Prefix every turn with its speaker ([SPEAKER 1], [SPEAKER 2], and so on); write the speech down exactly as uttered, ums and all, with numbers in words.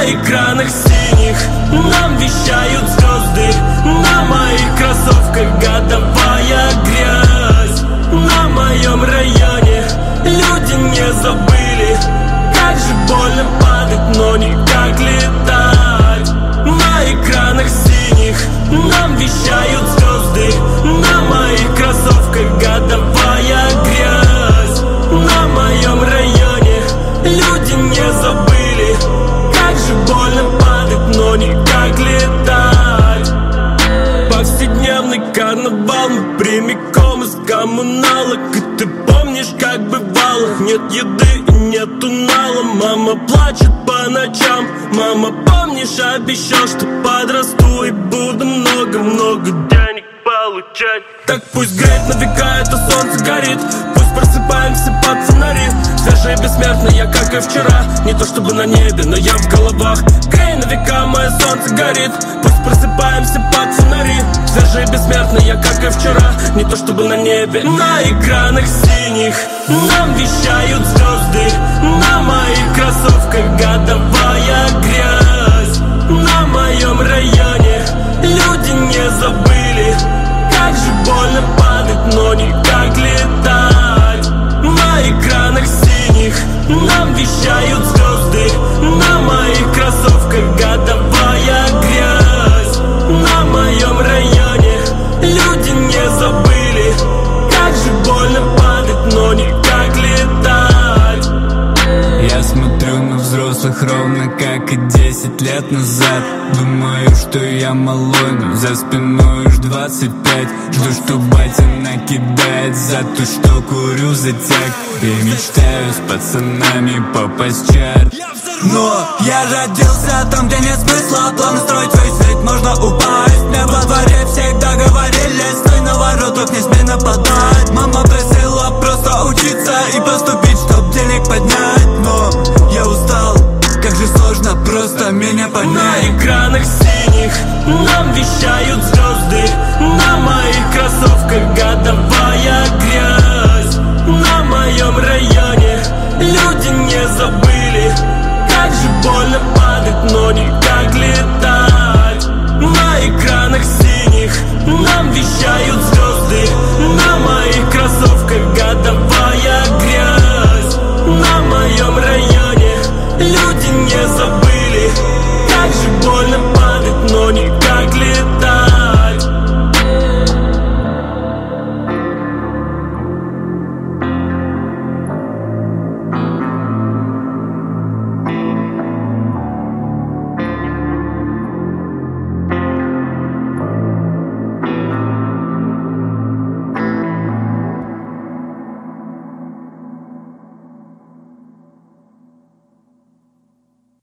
[SPEAKER 1] На экранах синих нам вещают звезды, на моих кроссовках годовая грязь. На моем районе люди не забыли, как же больно падать, но никак летать. На экранах синих нам вещают звезды, на моих кроссовках годовая грязь. На моем районе люди не забыли, как же больно падать, но никак летать. Повседневный карнавал, мы прямиком из коммуналок. И ты помнишь, как бывало, нет еды и нету нала. Мама плачет по ночам, мама, помнишь, обещал, что подрасту и буду много-много денег получать. Так пусть греет на века, это солнце горит, пусть просыпаемся под фонари. Свежие бессмертные, как и вчера, не то чтобы на небе, но я в головах. Грей на века, мое солнце горит, пусть просыпаемся под фонари. Свежие бессмертные, как и вчера, не то чтобы на небе. На экранах синих нам вещают звезды, на моих кроссовках годовая грязь. На моем районе люди не забыли, как же больно падать, но никак летать. На экранах синих нам вещают звезды, на моих кроссовках годовая грязь. На моем районе люди не забыли, как же больно падать, но никак летать.
[SPEAKER 2] Я смотрю на взрослых ровно как и десять лет назад. Думаю, что я малой, но за спиной уж двадцать пять. Жду, что батя накидает за то, что курю затяг. И мечтаю с пацанами попасть в чарт.
[SPEAKER 3] Но я родился там, где нет смысла плавно строить свой свет, можно упасть. Мне во дворе всегда говорили, стой на воротах, не смей нападать. Мама просила просто учиться и поступить, чтоб денег поднять. Но я устал, как же сложно просто меня понять.
[SPEAKER 1] На экранах синих нам вещают звезды, на моих кроссовках годовая грязь. На моем районе люди не забыли, как же больно падать, но никак летать. На экранах синих нам вещают звезды, на моих кроссовках годовая грязь. На моем районе люди не забыли,